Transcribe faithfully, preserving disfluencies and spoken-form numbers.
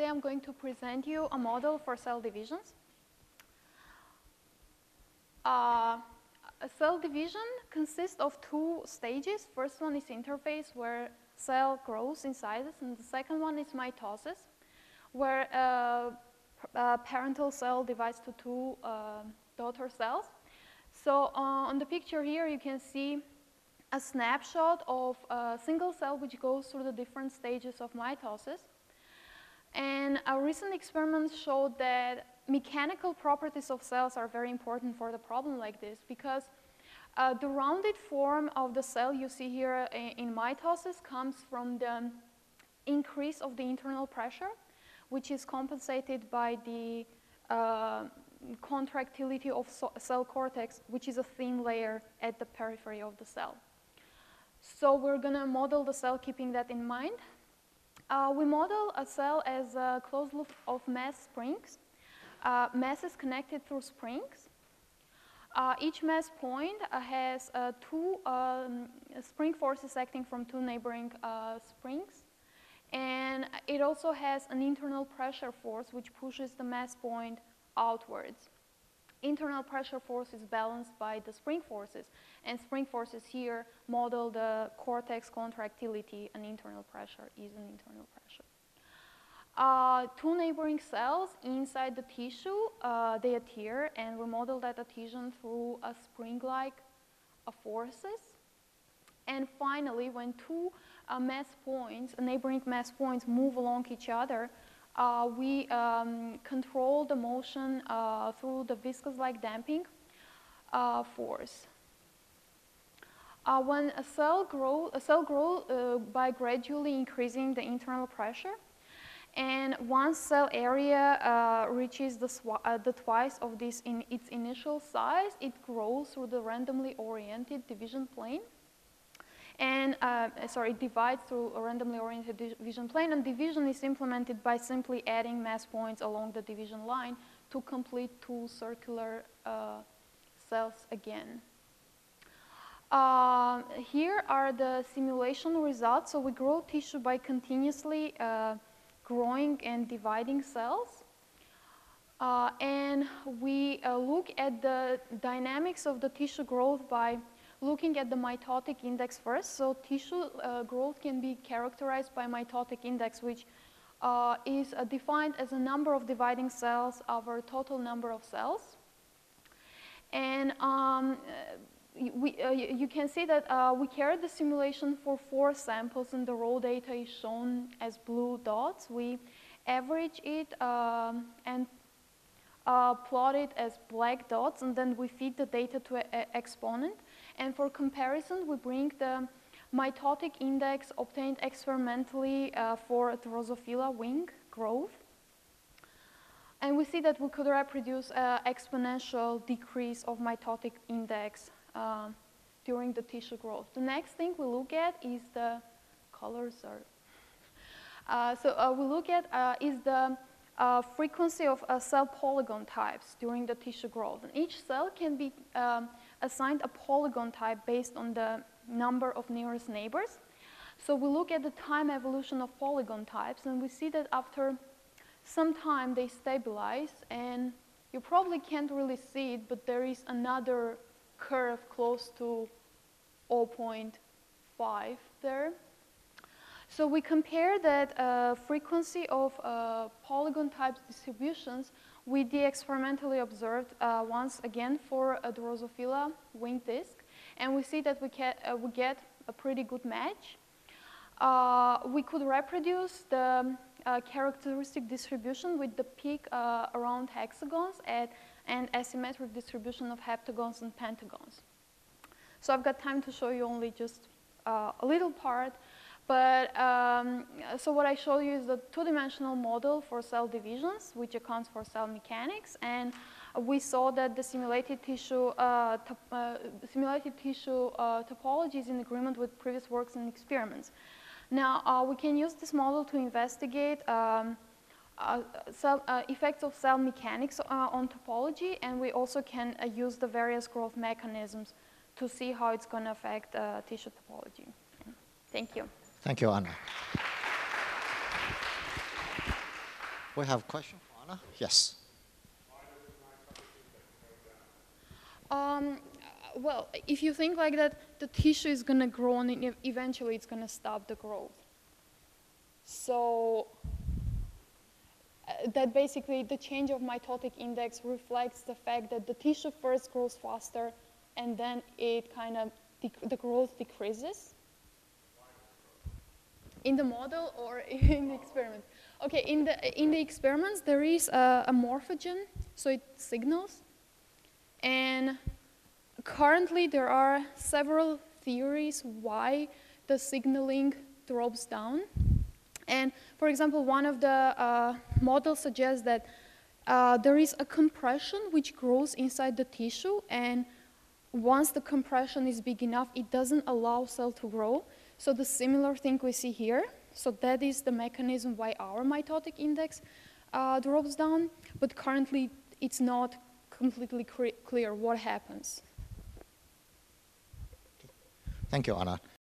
I'm going to present you a model for cell divisions. Uh, a cell division consists of two stages. First one is interphase, where cell grows inside it, and the second one is mitosis, where uh, a parental cell divides to two uh, daughter cells. So uh, on the picture here, you can see a snapshot of a single cell which goes through the different stages of mitosis. And a recent experiment showed that mechanical properties of cells are very important for the problem like this, because uh, the rounded form of the cell you see here in, in mitosis comes from the increase of the internal pressure, which is compensated by the uh, contractility of so cell cortex, which is a thin layer at the periphery of the cell. So we're going to model the cell keeping that in mind. Uh, we model a cell as a closed loop of mass springs. Uh, mass is connected through springs. Uh, each mass point uh, has uh, two um, spring forces acting from two neighboring uh, springs. And it also has an internal pressure force which pushes the mass point outwards. Internal pressure force is balanced by the spring forces, and spring forces here model the cortex contractility, and internal pressure is an internal pressure. Uh, two neighboring cells inside the tissue, uh, they adhere, and we model that adhesion through a spring-like uh, forces. And finally, when two uh, mass points, neighboring mass points, move along each other, Uh, we um, control the motion uh, through the viscous-like damping uh, force. Uh, when a cell grows, a cell grows uh, by gradually increasing the internal pressure, and once cell area uh, reaches the, uh, the twice of this in its initial size, it grows through the randomly oriented division plane. And, uh, sorry, it divides through a randomly oriented division plane, and division is implemented by simply adding mass points along the division line to complete two circular uh, cells again. Uh, here are the simulation results. So we grow tissue by continuously uh, growing and dividing cells. Uh, and we uh, look at the dynamics of the tissue growth by looking at the mitotic index first. So tissue uh, growth can be characterized by mitotic index, which uh, is uh, defined as a number of dividing cells over total number of cells. And um, we, uh, you can see that uh, we carried the simulation for four samples, and the raw data is shown as blue dots. We average it um, and uh, plot it as black dots, and then we feed the data to an exponent. And for comparison, we bring the mitotic index obtained experimentally uh, for Drosophila wing growth. And we see that we could reproduce an exponential decrease of mitotic index uh, during the tissue growth. The next thing we look at is the colors are. Uh, so uh, we look at uh, is the uh, frequency of uh, cell polygon types during the tissue growth. And each cell can be um, assigned a polygon type based on the number of nearest neighbors. So we look at the time evolution of polygon types, and we see that after some time they stabilize, and you probably can't really see it, but there is another curve close to zero point five there. So we compare that uh, frequency of uh, polygon type distributions with the experimentally observed uh, once again for a Drosophila winged disc, and we see that we, get, uh, we get a pretty good match. Uh, we could reproduce the uh, characteristic distribution with the peak uh, around hexagons at an asymmetric distribution of heptagons and pentagons. So I've got time to show you only just uh, a little part. But um, so what I show you is the two-dimensional model for cell divisions, which accounts for cell mechanics, and we saw that the simulated tissue, uh, uh, simulated tissue uh, topology is in agreement with previous works and experiments. Now uh, we can use this model to investigate um, uh, cell, uh, effects of cell mechanics uh, on topology, and we also can uh, use the various growth mechanisms to see how it's going to affect uh, tissue topology. Thank you. Thank you, Anna. We have a question for Anna. Yes. Um, well, if you think like that, the tissue is going to grow and e- eventually it's going to stop the growth. So uh, that basically the change of mitotic index reflects the fact that the tissue first grows faster and then it kind of, the growth decreases. In the model or in the experiment? Okay, in the, in the experiments there is a, a morphogen, so it signals. And currently there are several theories why the signaling drops down. And for example, one of the uh, models suggests that uh, there is a compression which grows inside the tissue, and once the compression is big enough, it doesn't allow cell to grow. So the similar thing we see here. So that is the mechanism why our mitotic index uh, drops down, but currently it's not completely clear what happens. Thank you, Anna.